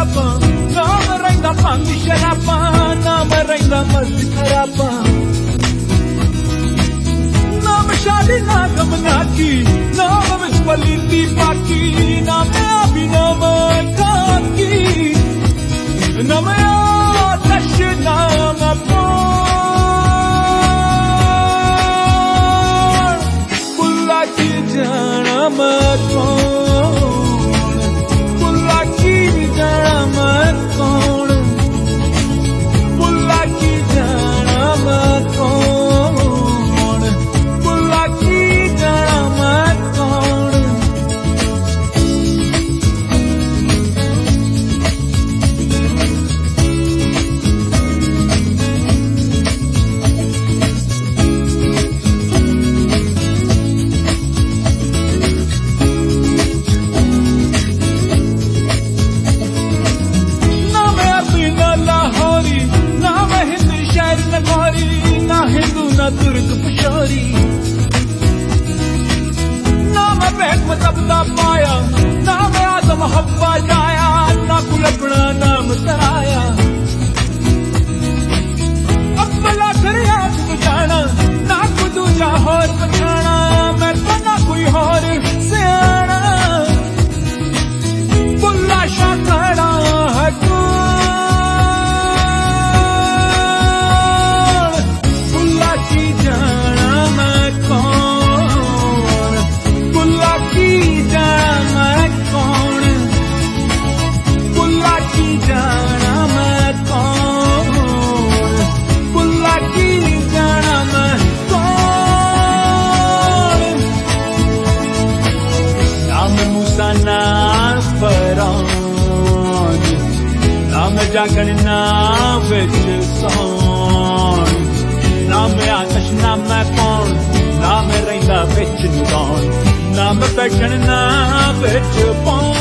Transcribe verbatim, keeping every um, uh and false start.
किताबां ना मैं रहिंदा भंग शराबां ना मैं रहिंदा मस्त खराबां ना मैं शादी ना गम ना की ना मैं विस्वली दी पाकी ना मैं अभी ना मैं काकी ना मैं आतश ना मैं पान बुल्ला की जाना मैं कौन बुल्ला की जाना मैं कौन बुल्ला की जाना मैं कौन बुल्ला की जाना मैं कौन ना तुर्क पशोरी ना मैं बैठ मतबदा पाया ना मैं आदम हवा जाया ना कुल अपना नाम तराया अब्बला दरिया को जाना ना को दूजा होर पछाना मैं तो ना कोई होर सियाना बुल्ला शाखड़ा है जागण ना बिच सौन ना मैं आतश ना मैं कौन ना मैं रहिंदा बिच कौन ना मैं बैठण ना बिच पौन